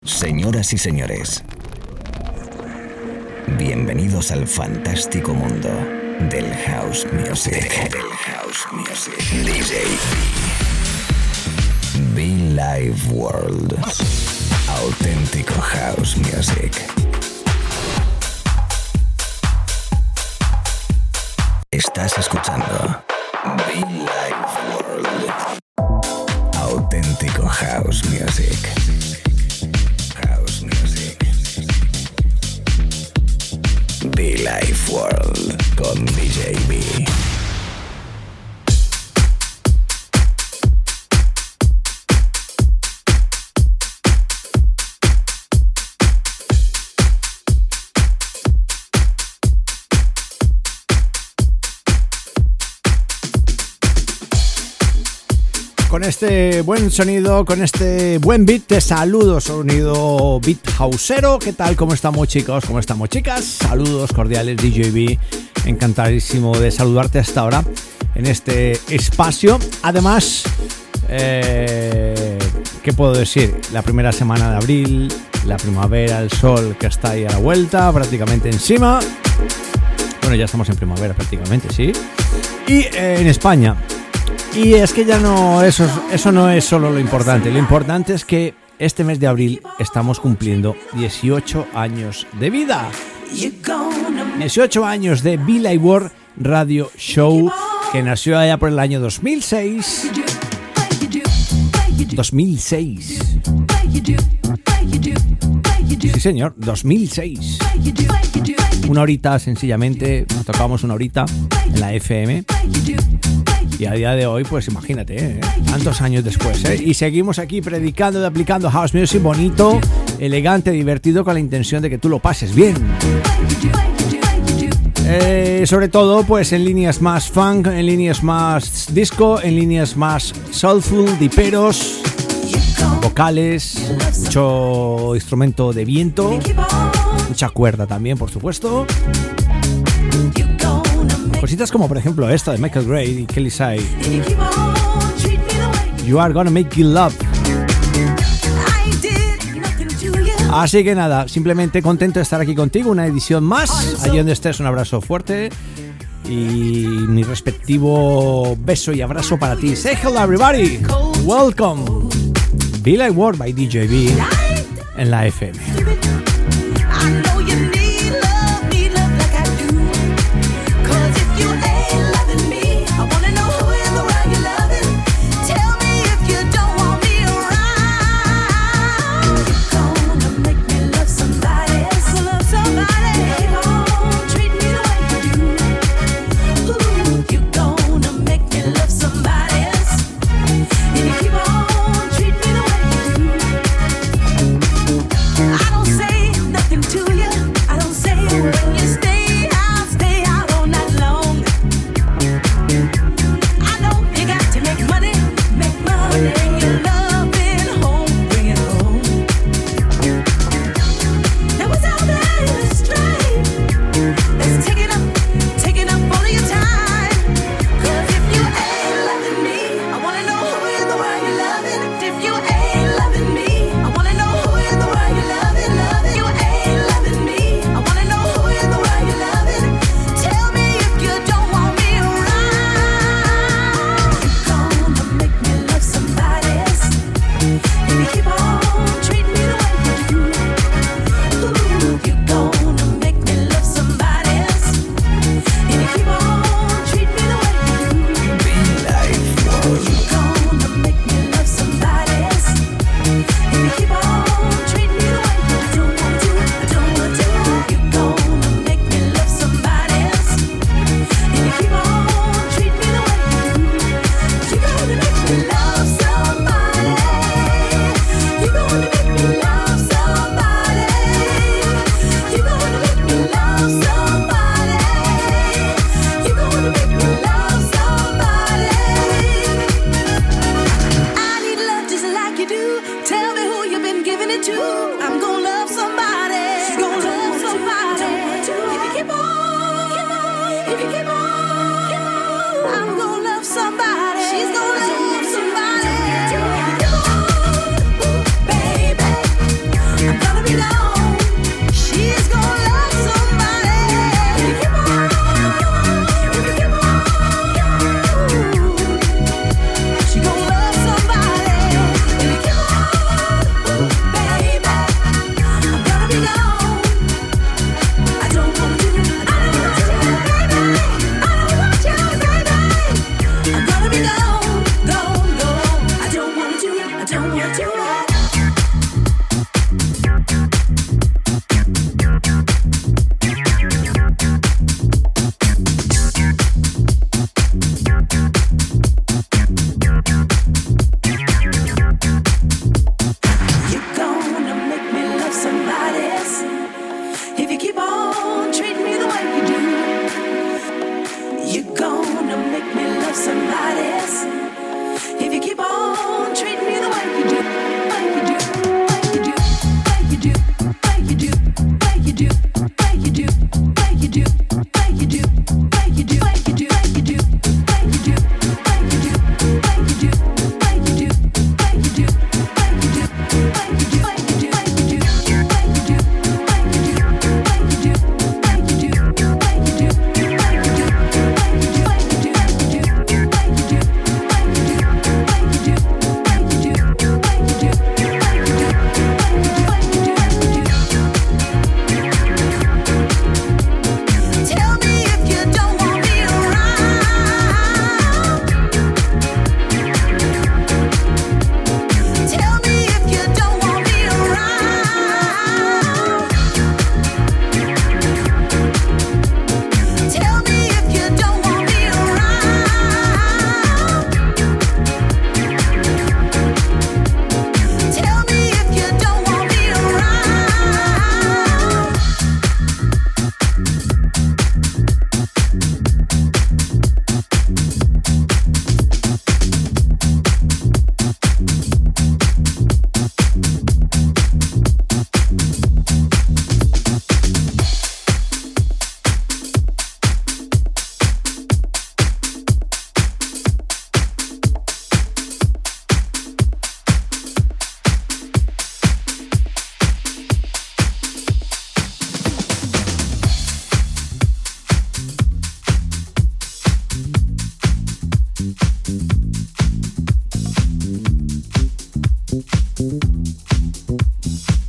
Señoras y señores, bienvenidos al fantástico mundo del house music. DJ Be Live World. Auténtico house music. Estás escuchando Be Live World. Auténtico house music. Be Live World con DJ B. Con este buen sonido, con este buen beat, te saludo, sonido beat houseero. ¿Qué tal? ¿Cómo estamos, chicos? ¿Cómo estamos, chicas? Saludos cordiales, DJ B. Encantadísimo de saludarte hasta ahora en este espacio. Además, ¿qué puedo decir? La primera semana de abril, la primavera, el sol que está ahí a la vuelta, prácticamente encima. Bueno, ya estamos en primavera prácticamente, ¿sí? Y en España. Y es que ya no, eso no es solo lo importante. Lo importante es que este mes de abril estamos cumpliendo 18 años de vida. 18 años de Be Live World Radio Show, que nació allá por el año 2006. 2006. Sí, señor, 2006. Una horita, sencillamente, nos tocamos una horita en la FM. Y a día de hoy, pues imagínate, tantos años después, y seguimos aquí predicando y aplicando house music bonito, elegante, divertido, con la intención de que tú lo pases bien. Sobre todo, pues en líneas más funk, en líneas más disco, en líneas más soulful, diperos, vocales, mucho instrumento de viento, mucha cuerda también, por supuesto. Cositas como por ejemplo esta de Michael Gray y Kelly Sai, You Are Gonna Make You Love. Así que nada, simplemente contento de estar aquí contigo, una edición más. Allí donde estés, un abrazo fuerte y mi respectivo beso y abrazo para ti. Say hello everybody, welcome. Be Live World by DJ B en la FM.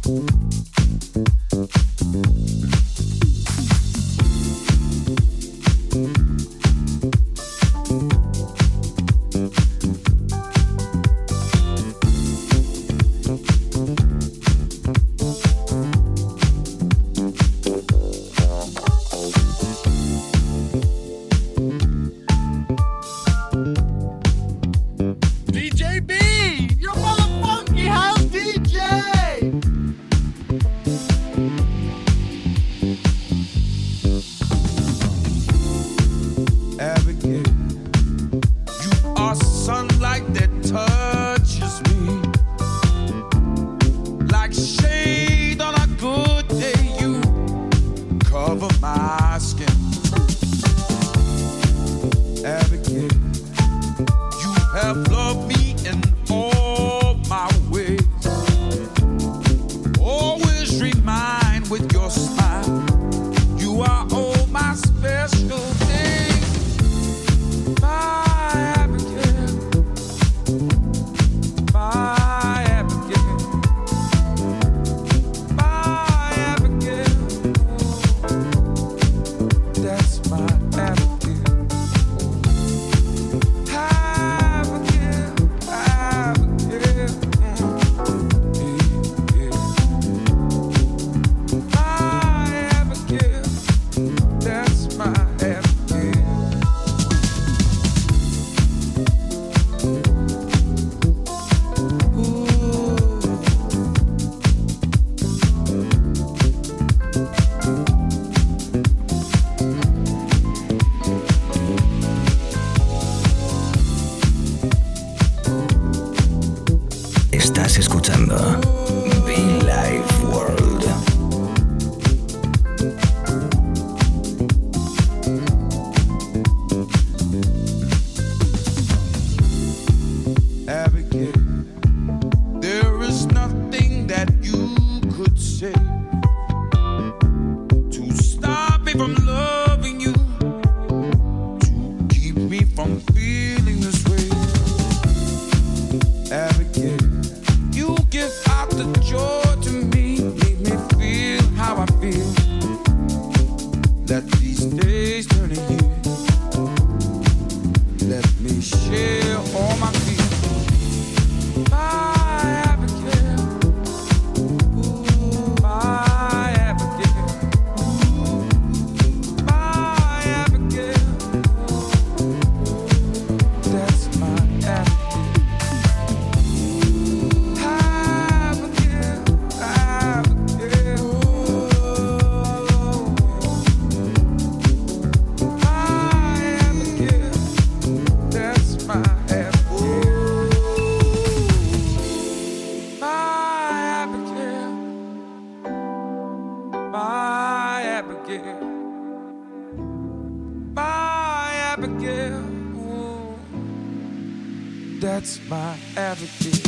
That's my advocate.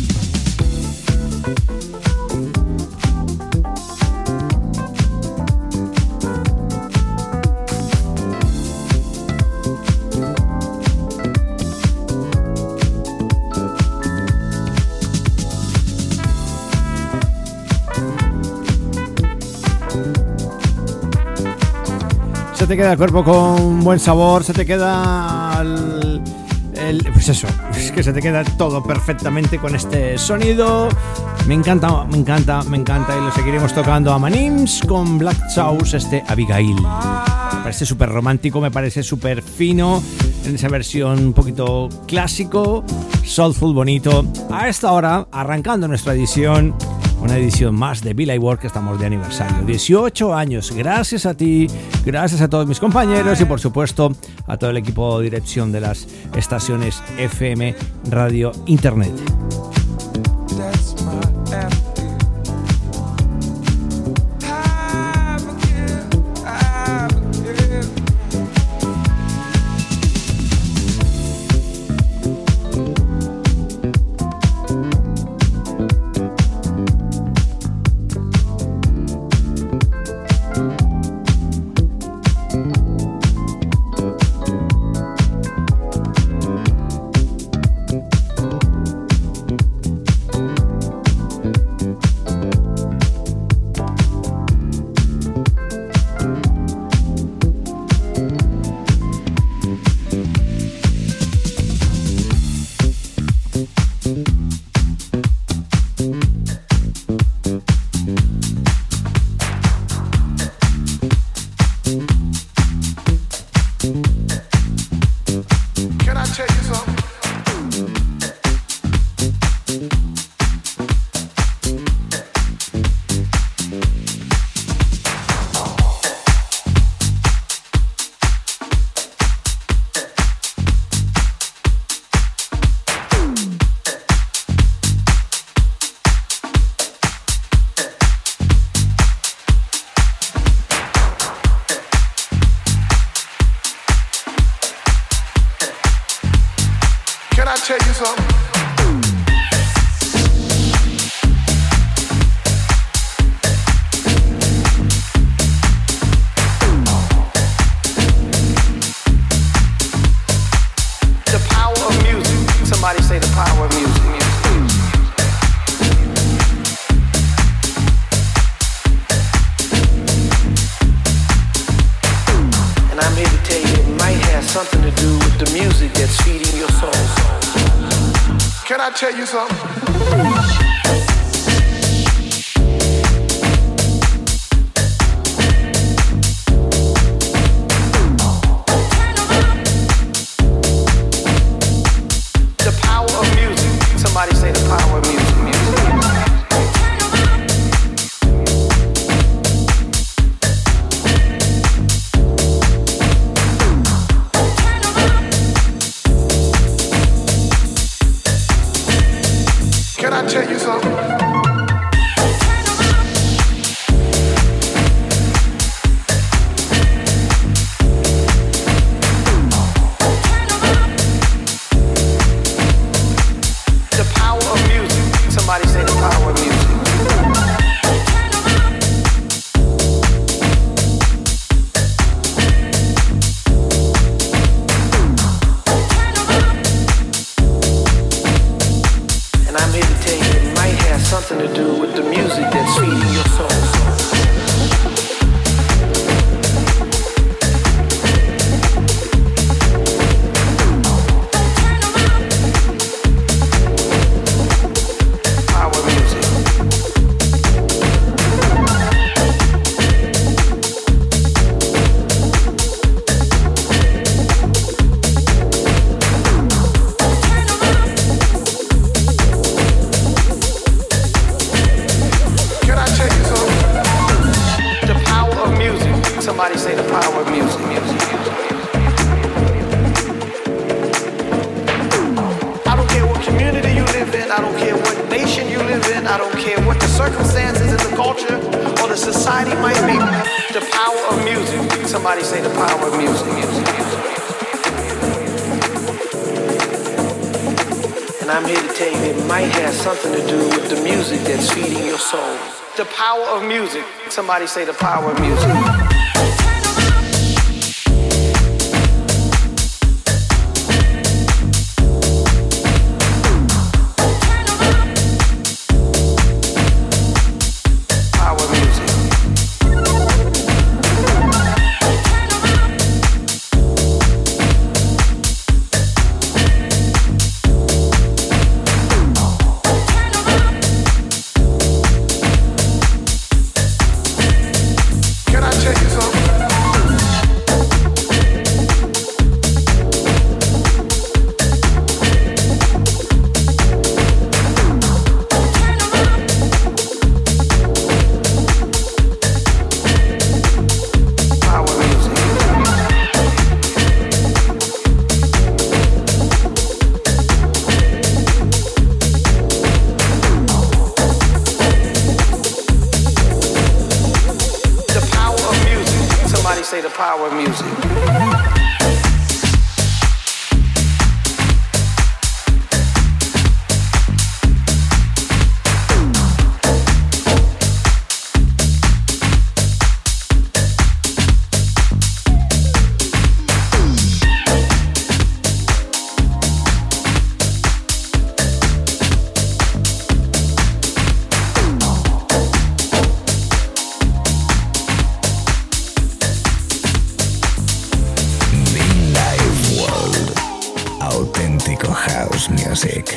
Se te queda el cuerpo con buen sabor, se te queda pues eso, es que se te queda todo perfectamente con este sonido. Me encanta, me encanta, me encanta. Y lo seguiremos tocando a Manims con Black Sauce, este Abigail. Me parece súper romántico, me parece súper fino, en esa versión un poquito clásico, soulful, bonito. A esta hora, arrancando nuestra edición, una edición más de Be Like Work, que estamos de aniversario. 18 años, gracias a ti, gracias a todos mis compañeros y por supuesto a todo el equipo de dirección de las estaciones FM, Radio, Internet. I tell you something? The power of music. Somebody say the power of music. And I'm here to tell you it might have something to do with the music that's feeding your soul. Can I tell you something? Somebody say the power of music, music. Can I tell you something? Somebody say the power of music. And I'm here to tell you it might have something to do with the music that's feeding your soul. Somebody say the power of music, music. I don't care what community you live in, I don't care what nation you live in, I don't care what the circumstances in the culture or the society might be. The power of music. Somebody say the power of music, music. And I'm here to tell you it might have something to do with the music that's feeding your soul. The power of music. Somebody say the power of music. Say the power of music. House Music.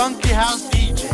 Funky House DJ.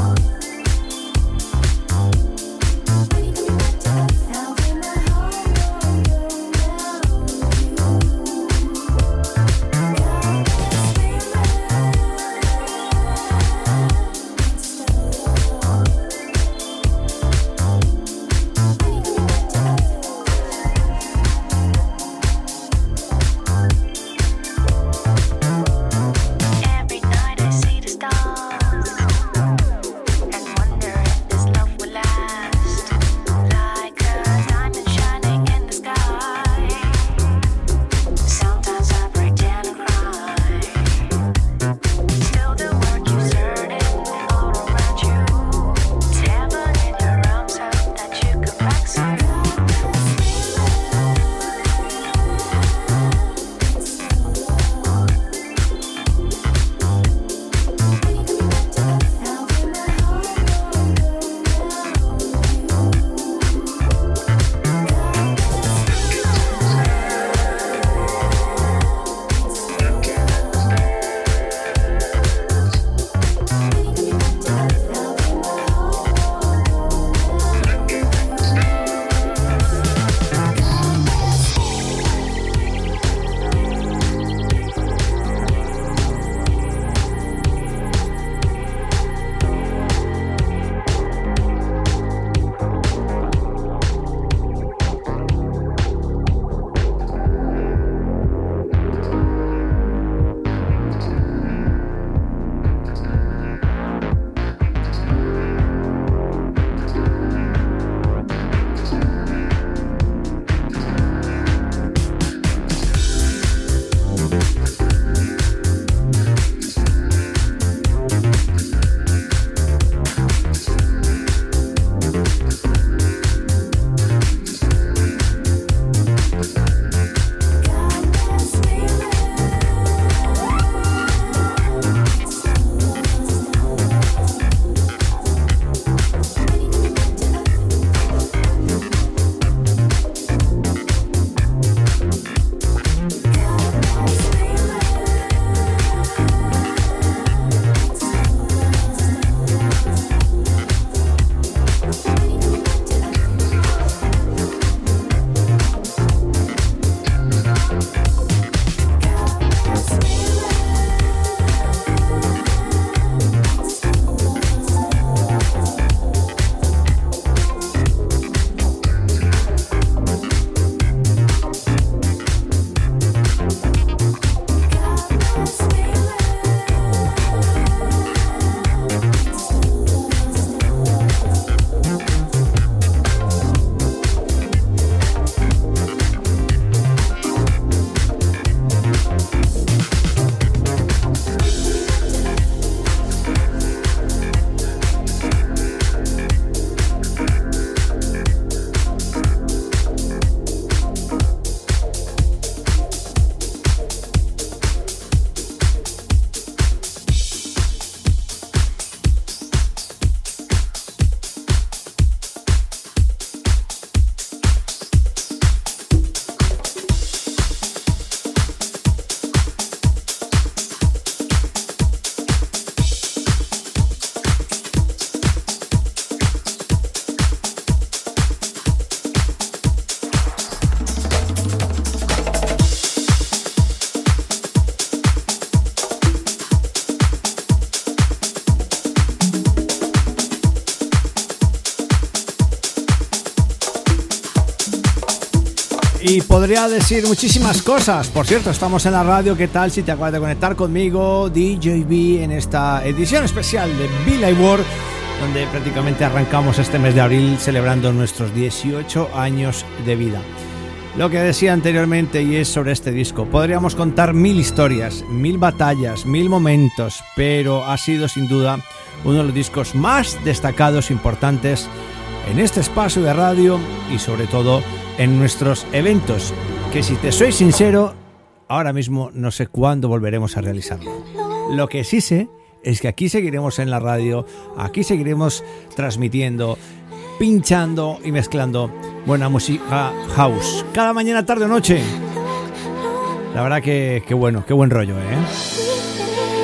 Y podría decir muchísimas cosas. Por cierto, estamos en la radio. ¿Qué tal si te acabas de conectar conmigo, DJB, en esta edición especial de Billy Ward, donde prácticamente arrancamos este mes de abril celebrando nuestros 18 años de vida? Lo que decía anteriormente, y es sobre este disco, podríamos contar 1000 historias, 1000 batallas, 1000 momentos, pero ha sido sin duda uno de los discos más destacados e importantes en este espacio de radio y sobre todo en nuestros eventos, que si te soy sincero, ahora mismo no sé cuándo volveremos a realizarlo. Lo que sí sé es que aquí seguiremos en la radio, aquí seguiremos transmitiendo, pinchando y mezclando buena música house cada mañana, tarde o noche. La verdad que bueno, qué buen rollo, ¿eh?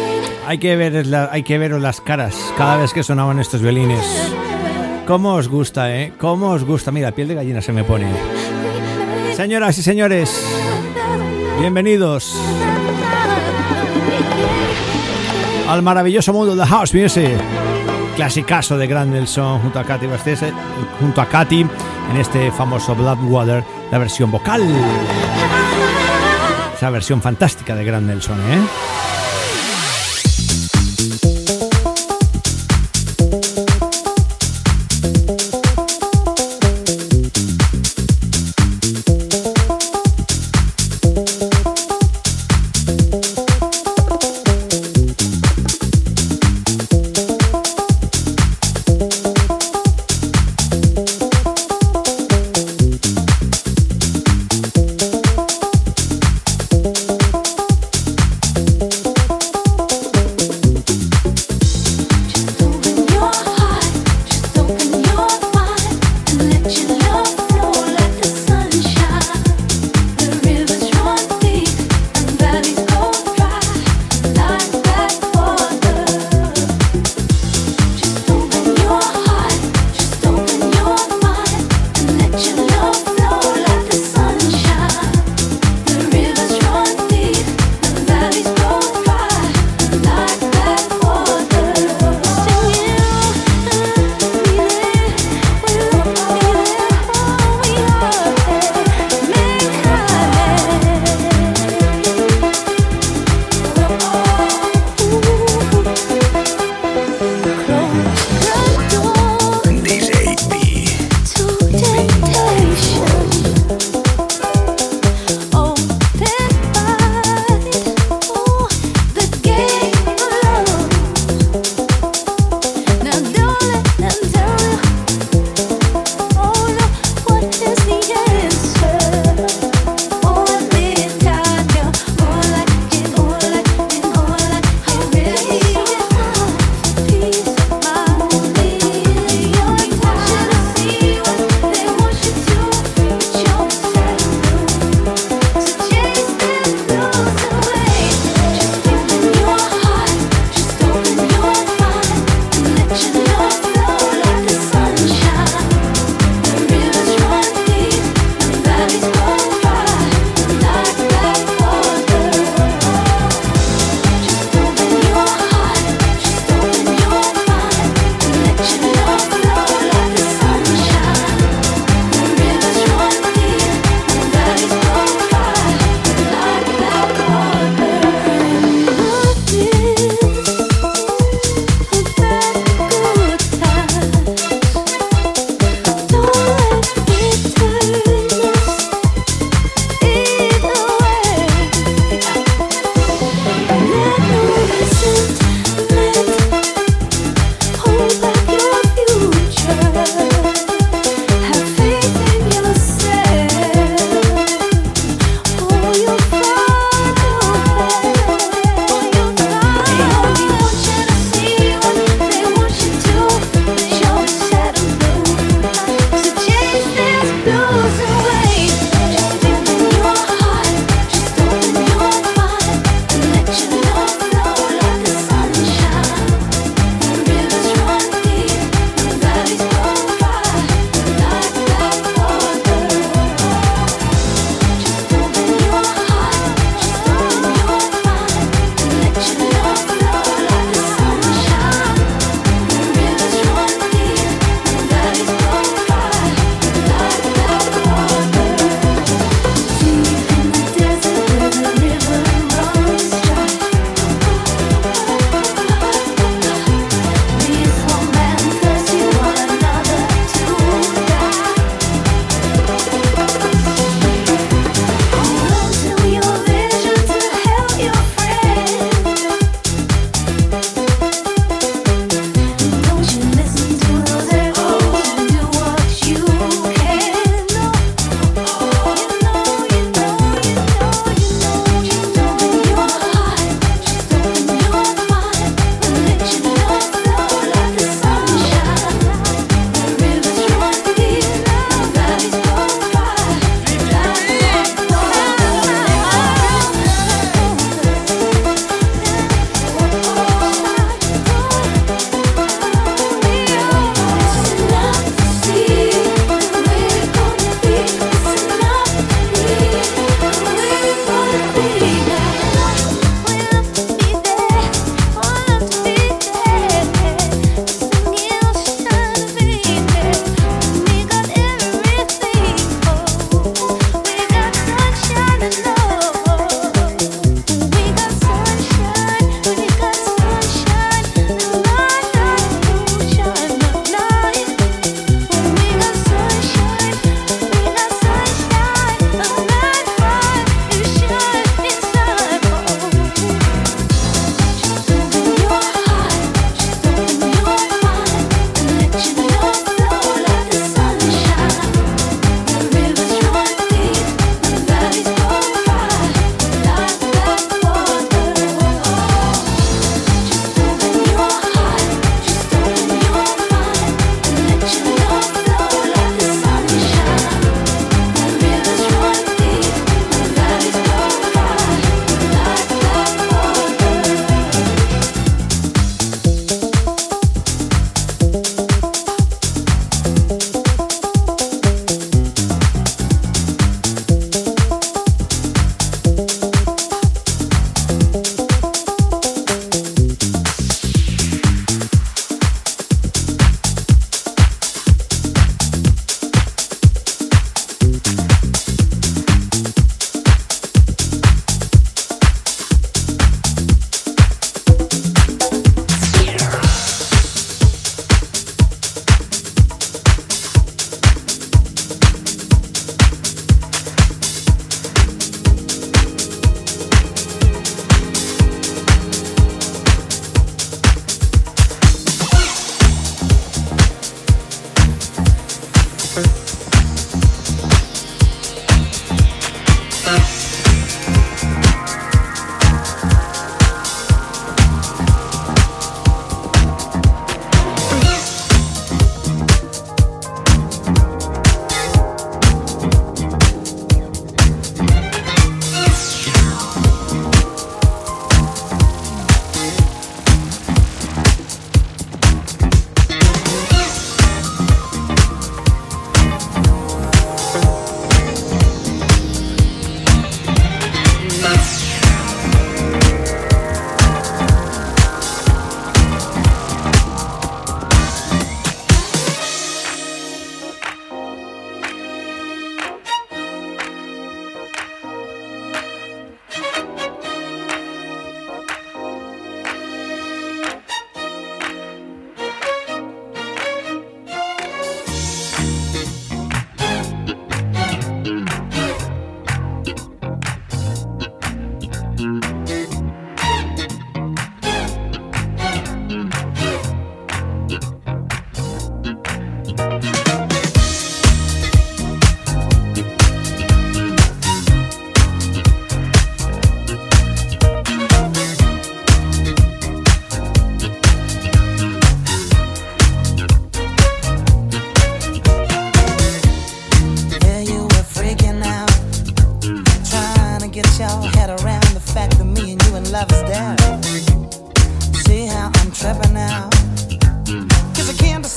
Hay que veros las caras cada vez que sonaban estos violines. ¿Cómo os gusta, eh? ¿Cómo os gusta? Mira, piel de gallina se me pone. Señoras y señores, bienvenidos al maravilloso mundo de House Music. Clasicazo de Grant Nelson junto a Katy en este famoso Bloodwater, la versión vocal. Esa versión fantástica de Grant Nelson, ¿eh?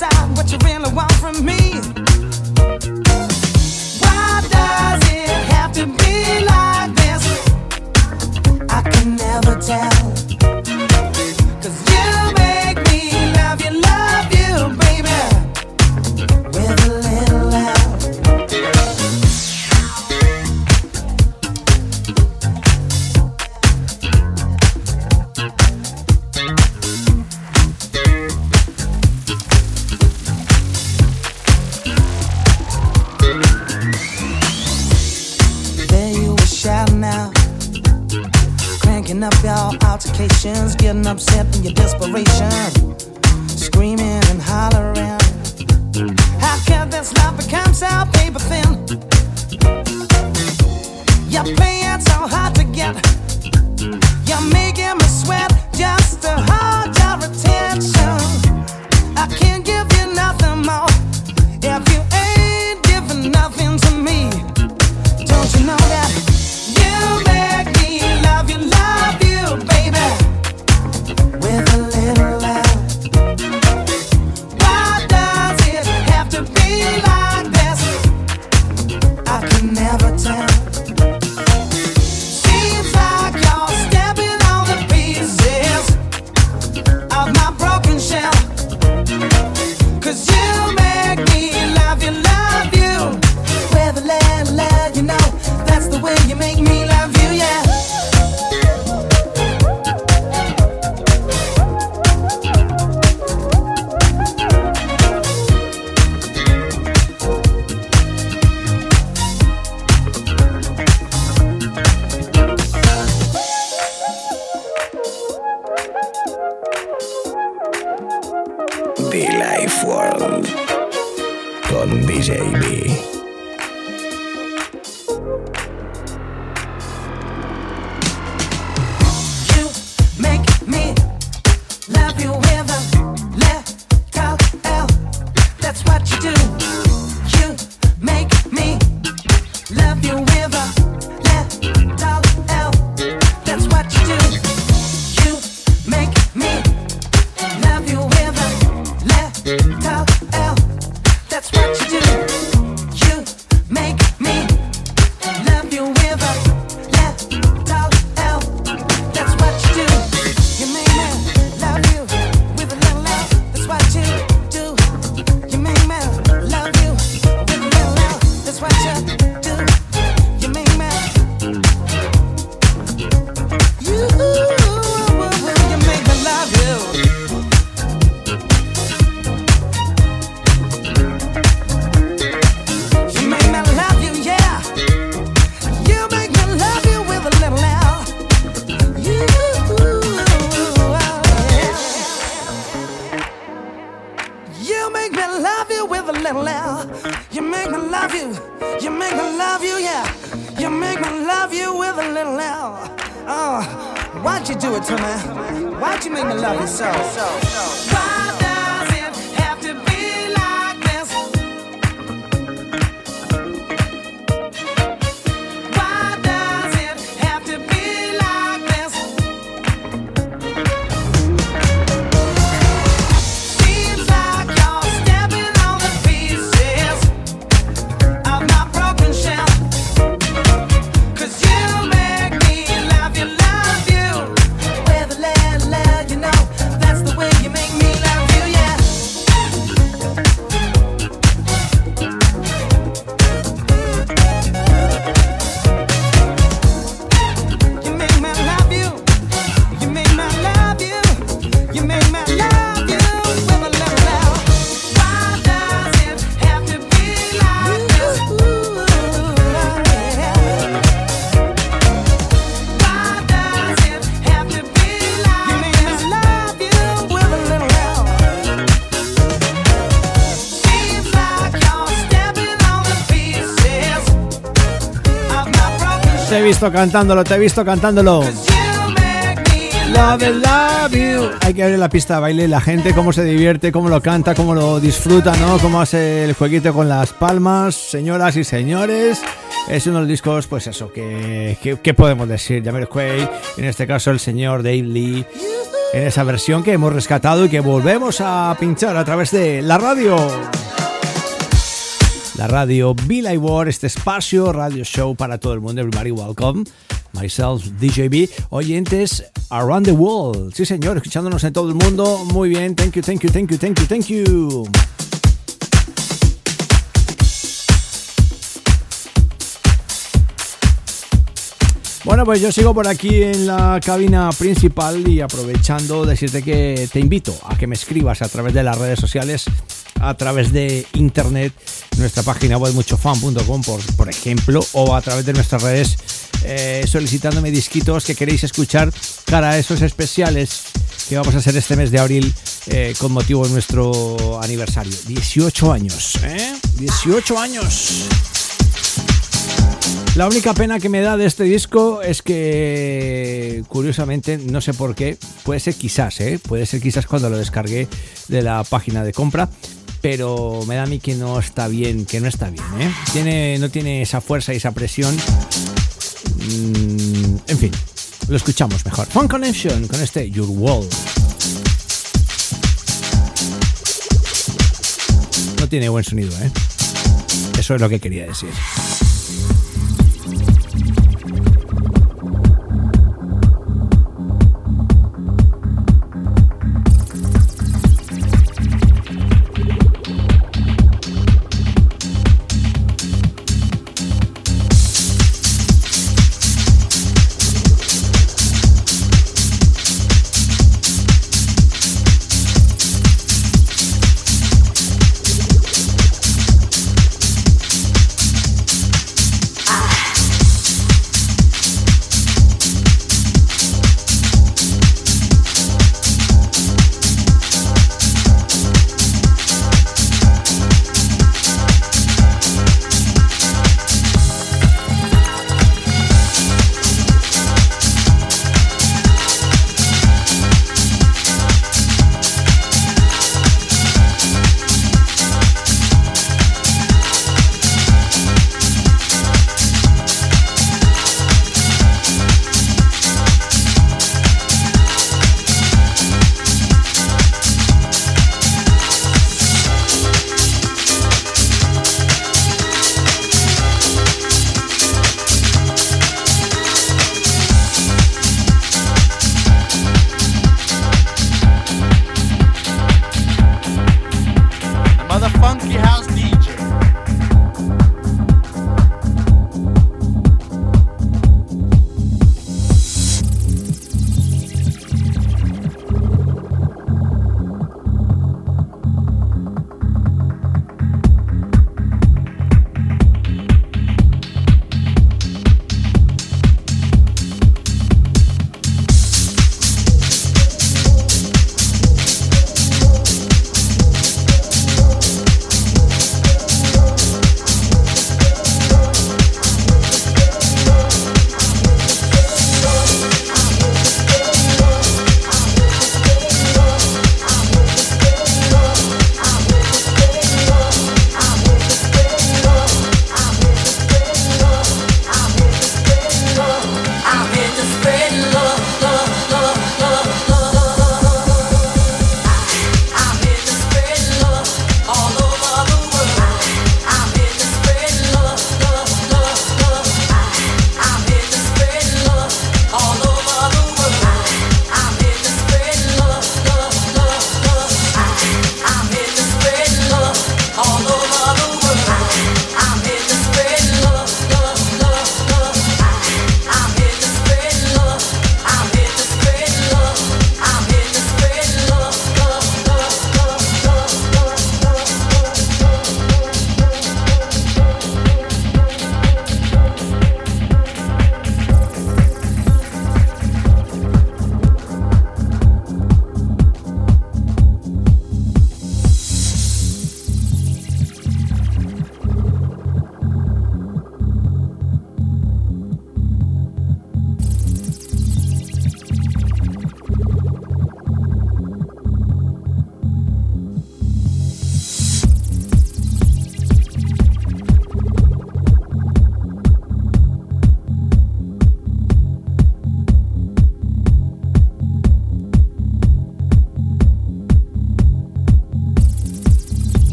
decide what you really want from me. Why does it have to be like this? I can never tell. 'Cause you make me love you, baby, with a little love. Up your altercations, getting upset in your desperation, screaming and hollering. How can this love become so paper thin? You're playing so hard to get. You're making me sweat just to hold your attention. I can't give you nothing more if you ain't giving nothing to me. Don't you know that you make me love you, baby, with a little love? Why does it have to be like this? I can never tell. Seems like you're stepping on the pieces of my broken shell. 'Cause you make me love you, with a little love, you know, that's the way you make me love you, yeah. The Life World con DJ B. Why'd you do it to me? Why'd you make me love you so? Why does it have to be like this? Why does it have to be like this? Seems like you're stepping on the pieces of my broken shell. 'Cause you make me love you, with a little love, you know, that's the way you make me love you, yeah. You make me love you, you make me love you, you make me love you with a little love. Why does it have to be like this? Why does it have to be like you make me love you with a little love? Seems like you're stepping on the pieces of my broken Te he visto cantándolo. 'Cause you make me Love you. Hay que ver la pista de baile, la gente cómo se divierte, cómo lo canta, cómo lo disfruta, ¿no? Cómo hace el jueguito con las palmas, señoras y señores. Es uno de los discos, pues eso, que podemos decir, Jamiroquai, en este caso el señor Dave Lee, en esa versión que hemos rescatado y que volvemos a pinchar a través de la radio. La radio Be World, este espacio radio show para todo el mundo. Everybody welcome. Myself, DJB, oyentes around the world. Sí, señor, escuchándonos en todo el mundo. Muy bien, thank you, thank you, thank you, thank you, thank you. Bueno, pues yo sigo por aquí en la cabina principal y aprovechando decirte que te invito a que me escribas a través de las redes sociales, a través de internet, nuestra página web muchofan.com por ejemplo, o a través de nuestras redes solicitándome disquitos que queréis escuchar cara a esos especiales que vamos a hacer este mes de abril con motivo de nuestro aniversario. 18 años, 18 años. La única pena que me da de este disco es que, curiosamente, no sé por qué, puede ser quizás cuando lo descargué de la página de compra, pero me da a mí que no está bien, no tiene esa fuerza y esa presión. En fin, lo escuchamos mejor. Funk Connection con este Your World. No tiene buen sonido, Eso es lo que quería decir.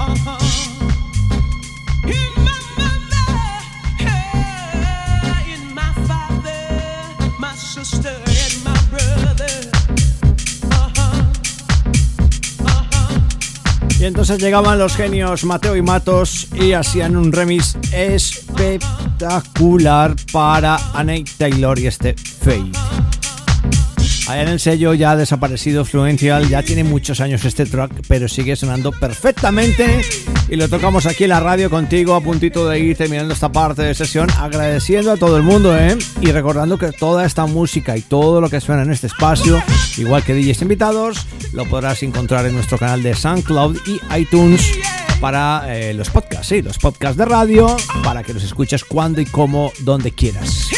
Y entonces llegaban los genios Mateo y Matos y hacían un remix espectacular para Annie Taylor y este Fade. Allá en el sello ya ha desaparecido Fluential, ya tiene muchos años este track, pero sigue sonando perfectamente y lo tocamos aquí en la radio contigo, a puntito de ir terminando esta parte de sesión, agradeciendo a todo el mundo, y recordando que toda esta música y todo lo que suena en este espacio, igual que DJs invitados, lo podrás encontrar en nuestro canal de SoundCloud y iTunes para los podcasts, sí, los podcasts de radio, para que los escuches cuando y como, donde quieras.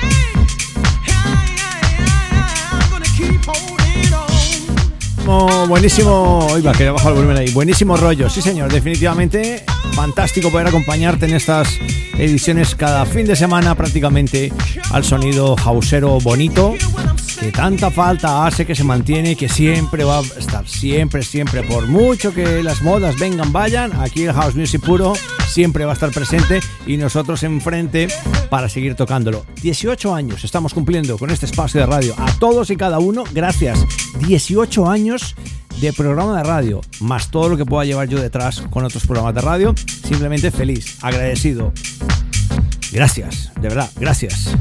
Buenísimo, oiga, que he bajado el volumen ahí. Buenísimo rollo, sí señor, definitivamente fantástico poder acompañarte en estas ediciones cada fin de semana prácticamente al sonido houseero bonito que tanta falta hace, que se mantiene, que siempre va a estar, siempre, por mucho que las modas vengan, vayan, aquí el house music puro siempre va a estar presente y nosotros enfrente para seguir tocándolo. 18 años estamos cumpliendo con este espacio de radio, a todos y cada uno, gracias. 18 años de programa de radio, más todo lo que pueda llevar yo detrás con otros programas de radio, simplemente feliz, agradecido. Gracias, de verdad, gracias.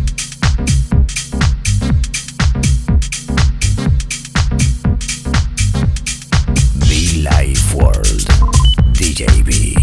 Life World, DJB.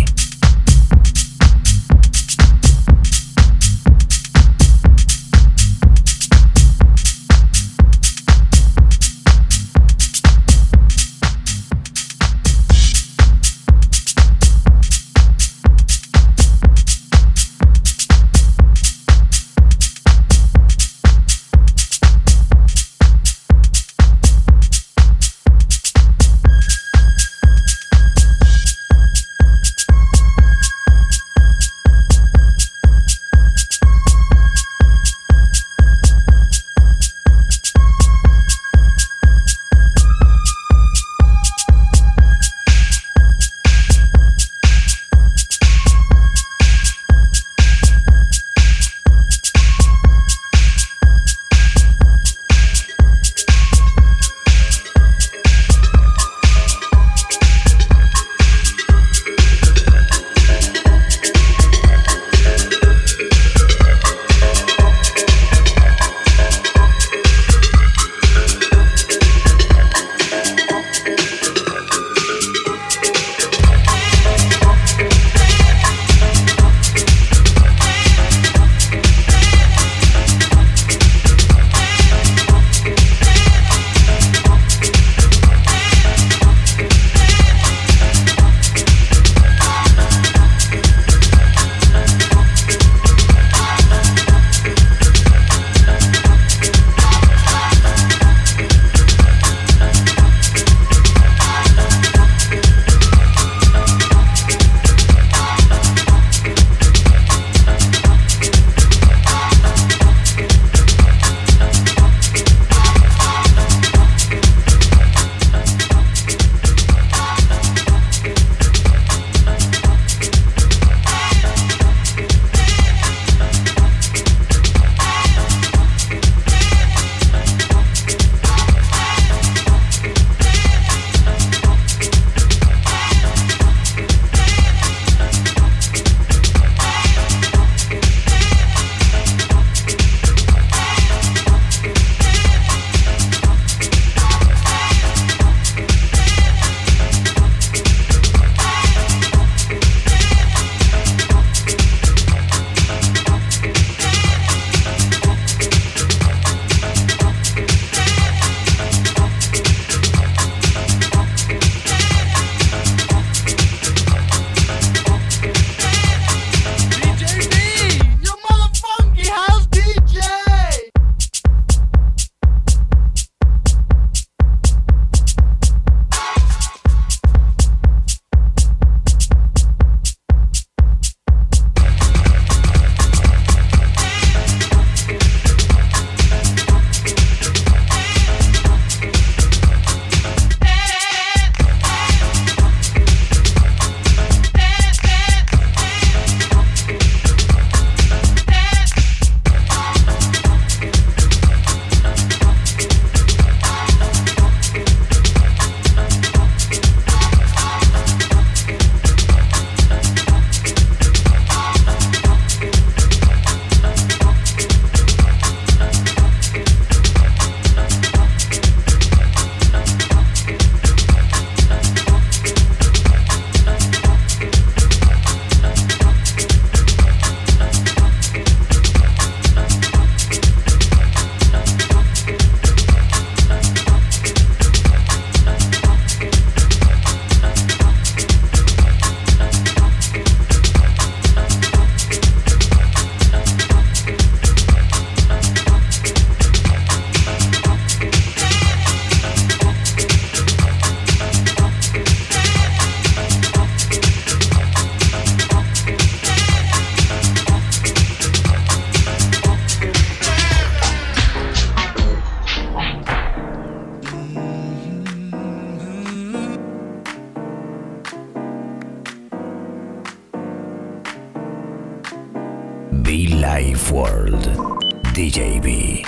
The Life World, DJB.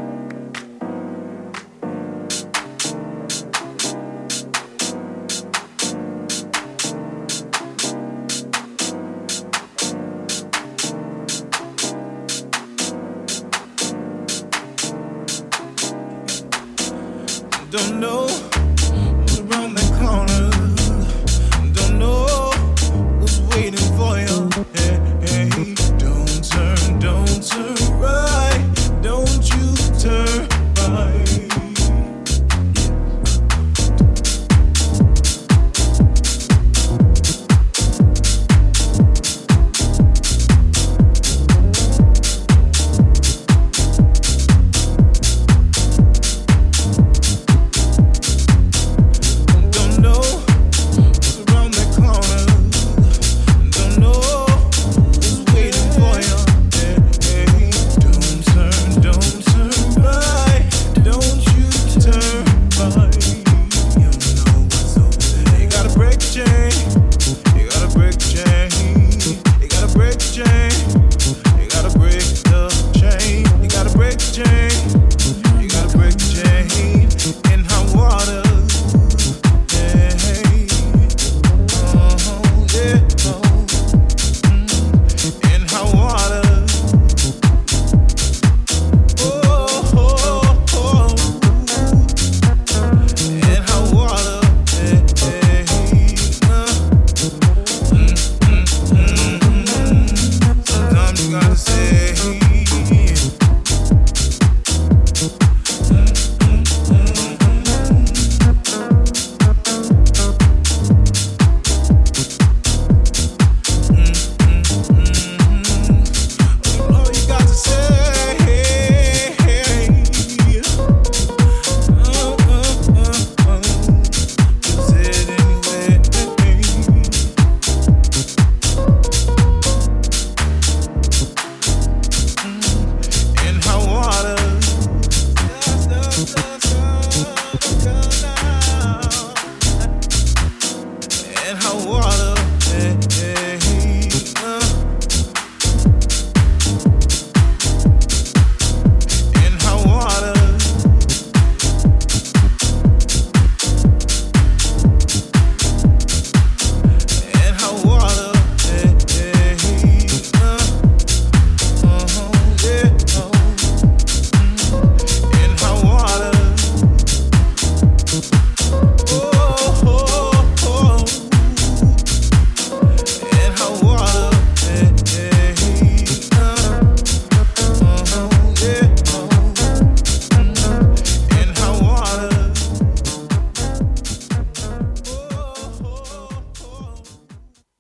Don't know what's around the corner. Don't know what's waiting for you. Hey, hey. Don't turn right. Don't you turn right.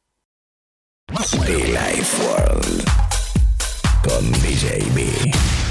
The Life World con DJB.